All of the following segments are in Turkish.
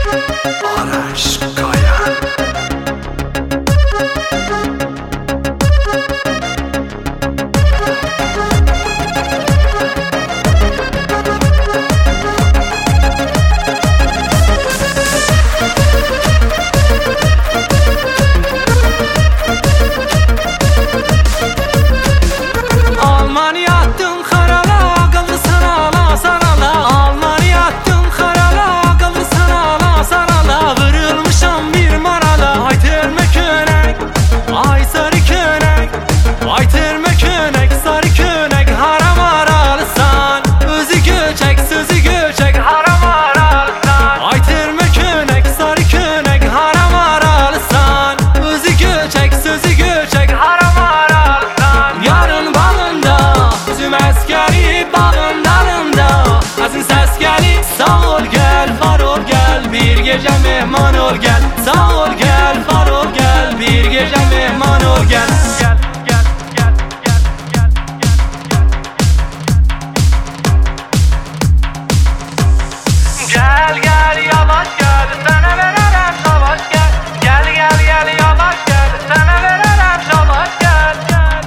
Araş Kayan. Sağ ol gel Farol gel, bir gece mehman ol gel. Sağ ol gel Farol gel, bir gece mehman ol gel. Gel gel yavaş gel, sana vererem savaş gel. Gel gel gel yavaş gel, sana vererem savaş gel.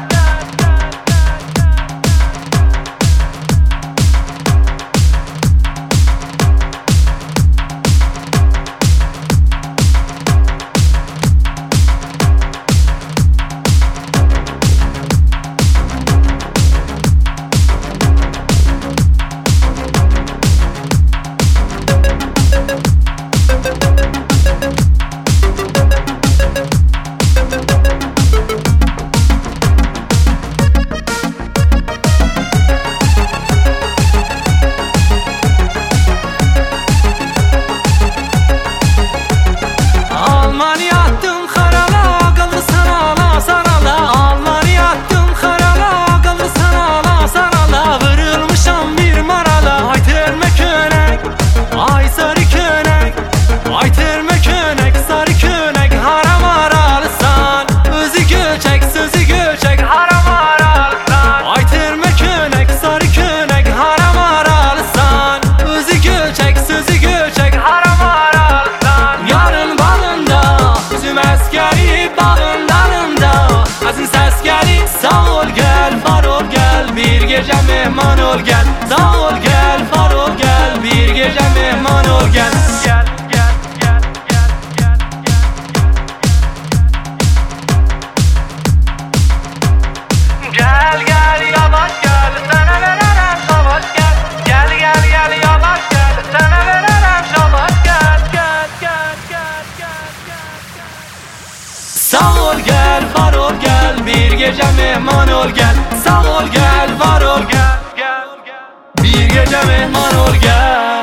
Sağ ol gel Farol gel, bir gece mehman ol gel. Sağ ol gel Farol gel, bir gece mehman ol gel. Gel gel yavaş gel, sana vererem savaş gel. Gel gel gel yavaş gel, sana vererem savaş gel. Sağ ol gel Farol gel, bir gece mehman ol gel. Sağ ol gel Farol gel, bir gece mehman ol gel.